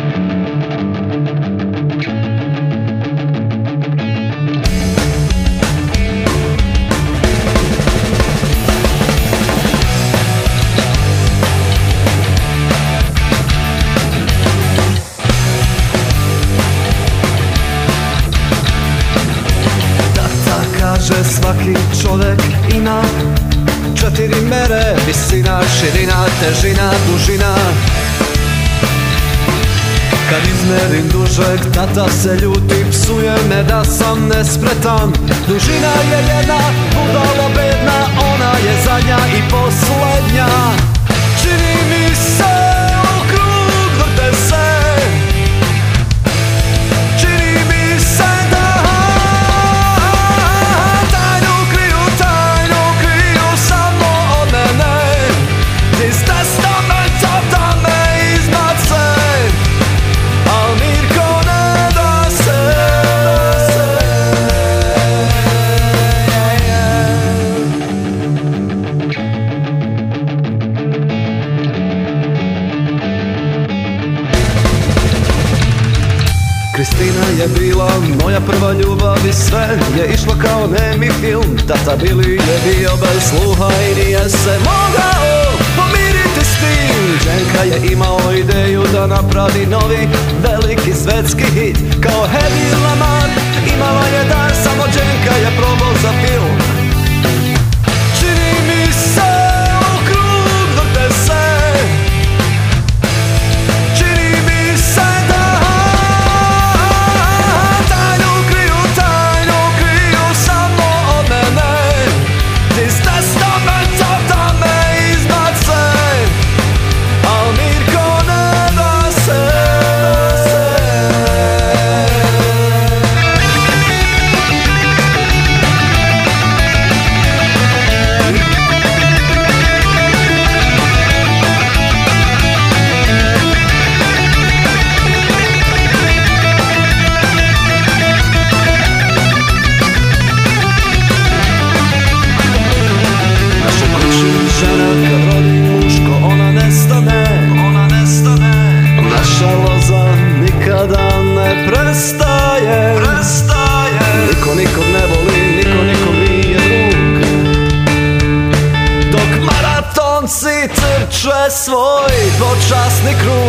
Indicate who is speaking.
Speaker 1: Kaže svaki čovek ima 4 mere: visina, širina, težina, dužina. Kad izmerim dužeg, tata se ljuti, psuje me da sam nespretan. Dužina je jedna, budalo bedna, ona je zadnja i poslednja. Čini mi se u krug vrte se, čini mi se da tajnu kriju samo od mene. Iz testamenta da me izbace, al Mirko ne da se. Kristina je bila moja prva ljubav i sve je išlo kao nemi film. Tata Bili je bio bez sluha i nije se mogao pomiriti s tim. Đenka je imao ideju da napravi novi veliki svetski hit. Kao Hedy Lamarr imala je dar, samo Đenka je probao za film. Čini mi se u krug vrte se, čini mi se da tajnu kriju samo od mene. Iz testamenta da me izbace, al Mirko ne da se. Naša kući žena kad rodi muško, ona nestane. Naša loza nikada ne prestaje. Niko nikog ne voli, niko nikom nije drug. Dok maratonci trče svoj počasni krug.